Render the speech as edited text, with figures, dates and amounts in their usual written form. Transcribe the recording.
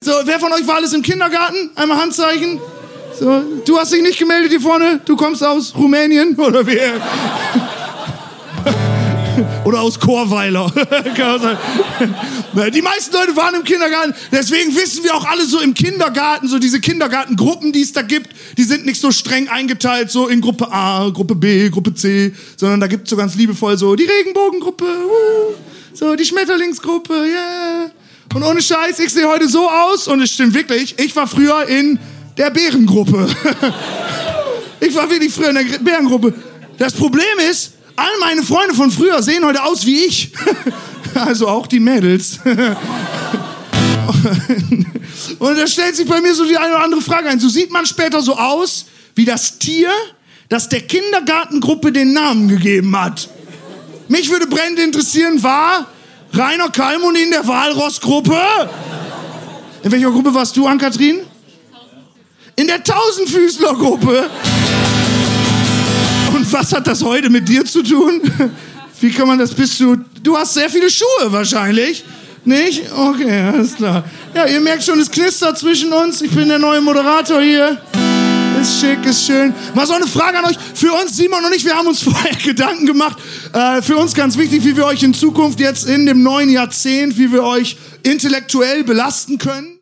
So, wer von euch war alles im Kindergarten? Einmal Handzeichen. So, du hast dich nicht gemeldet hier vorne? Du kommst aus Rumänien? Oder wer? Oder aus Chorweiler. Die meisten Leute waren im Kindergarten. Deswegen wissen wir auch alle so im Kindergarten, so diese Kindergartengruppen, die es da gibt, die sind nicht so streng eingeteilt, so in Gruppe A, Gruppe B, Gruppe C, sondern da gibt es so ganz liebevoll so die Regenbogengruppe, so die Schmetterlingsgruppe, yeah. Und ohne Scheiß, ich sehe heute so aus, und es stimmt wirklich, ich war früher in der Bärengruppe. Ich war wirklich früher in der Bärengruppe. Das Problem ist, all meine Freunde von früher sehen heute aus wie ich. Also auch die Mädels. Und da stellt sich bei mir so die eine oder andere Frage ein. So sieht man später so aus wie das Tier, das der Kindergartengruppe den Namen gegeben hat. Mich würde brennend interessieren, war Rainer Kallmund in der Walrossgruppe? In welcher Gruppe warst du, Ann-Kathrin? In der Tausendfüßlergruppe. Und was hat das heute mit dir zu tun? Wie kann man das, du hast sehr viele Schuhe wahrscheinlich, nicht? Okay, alles klar. Ja, ihr merkt schon, es knistert zwischen uns. Ich bin der neue Moderator hier. Ist schick, ist schön. Mal so eine Frage an euch. Für uns, Simon und ich, wir haben uns vorher Gedanken gemacht. Für uns ganz wichtig, wie wir euch in Zukunft jetzt in dem neuen Jahrzehnt, wie wir euch intellektuell belasten können.